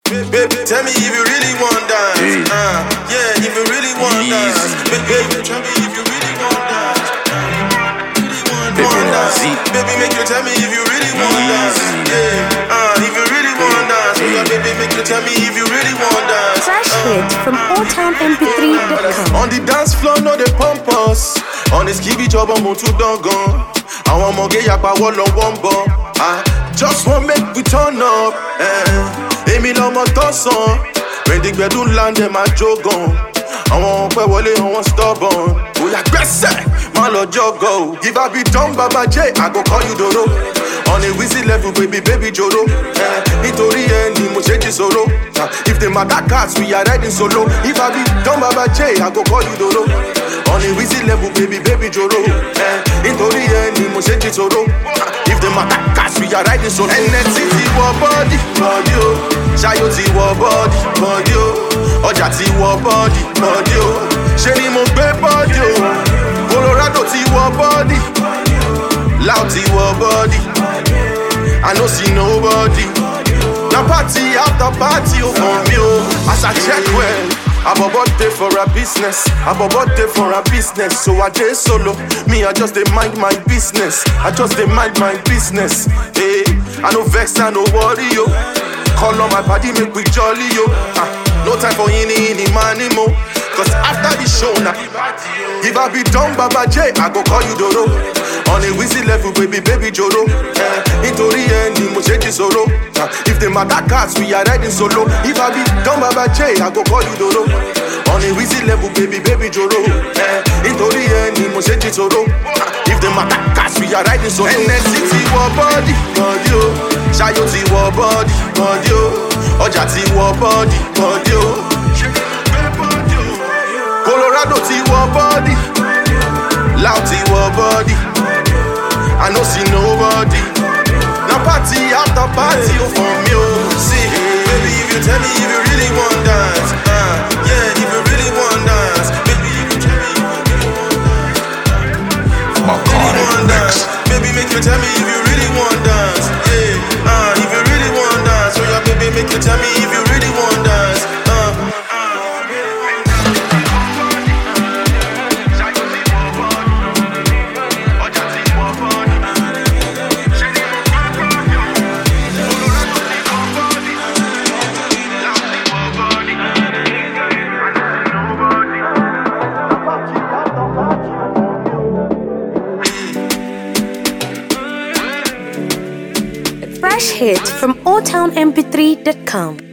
Baby, tell me if you really want dance. Yeah, if you really want dance. Baby, tell me if you really want dance. Baby, make you tell me if you really want dance. Yeah, if you really want dance. Baby, make you tell me if you really want dance. Fresh hit from OldTownMP3.com. On the dance floor, no they pump us. On the skibby job, I'm too done gone. I want more gay yapa wall on one ball. I just want make we turn up. Emi no more toss on. When the bedroom land, them a joke on. I want pay wale, I want stubborn. Oh yeah, gbese, man lo jogo. If I be done, Baba J, I go call you Dodo. On a wheezy level, baby Joro. Nitori ni mo change solo. If the matter cats, we are riding solo. If I be done, Baba J, I go call you Dodo. On a wheezy level, baby Joro. Nitori ni mo change solo. If the matter cats, we are riding solo. NXT war body, oh. Shayo ti war body, oh. Ọjà ti war body, oh. Ṣé ni mo gbé body, oh. Colorado ti war body, Loud ti war body. I no see nobody. Now party after party, oh, for me, oh. As I check well, I'm about day for a business. I'm about day for a business. So I day solo. Me, I just dey mind my business. I just dey mind my business. Hey, I no vex, I no worry, yo. Call on my body, make we jolly, yo. No time for any money, mo. Cause after the show, now, if I be done, Baba J, I go call you Dodo. On a wheezy level, baby Joro. Nitori ni mo change solo. If the matter cats, we are riding solo. If I be done, Baba J, I go call you Dodo. On a wheezy level, baby Joro. Nitori ni mo change solo. If the matter cats, we are riding solo. NXT war body, oh. Shayo ti war body, oh. Ọjà ti war body, oh. Colorado ti war body, Loud ti war body. I no see nobody. Now party after party, oh, for me, oh. See, baby, if you tell me if you really want dance, yeah, if you really want dance, baby, if you tell me if you really want dance, baby, make you tell me if you really want dance, yeah, if you really want dance, so yeah, baby, make you tell me if you really want dance, Fresh hit from OldTownMP3.com.